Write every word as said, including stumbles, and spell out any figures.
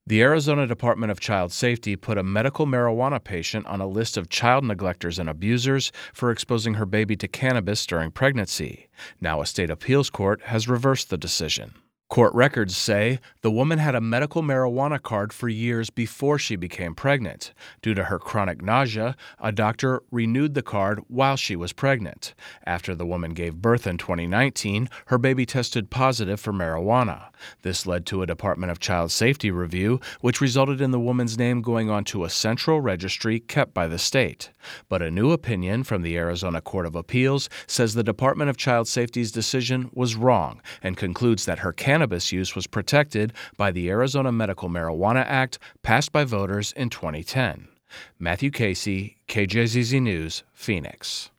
The Arizona Department of Child Safety put a medical marijuana patient on a list of child neglectors and abusers for exposing her baby to cannabis during pregnancy. Now a state appeals court has reversed the decision. Court records say the woman had a medical marijuana card for years before she became pregnant. Due to her chronic nausea, a doctor renewed the card while she was pregnant. After the woman gave birth in twenty nineteen, her baby tested positive for marijuana. This led to a Department of Child Safety review, which resulted in the woman's name going onto a central registry kept by the state. But a new opinion from the Arizona Court of Appeals says the Department of Child Safety's decision was wrong and concludes that her cannabis Cannabis use was protected by the Arizona Medical Marijuana Act passed by voters in twenty ten. Matthew Casey, K J Z Z News, Phoenix.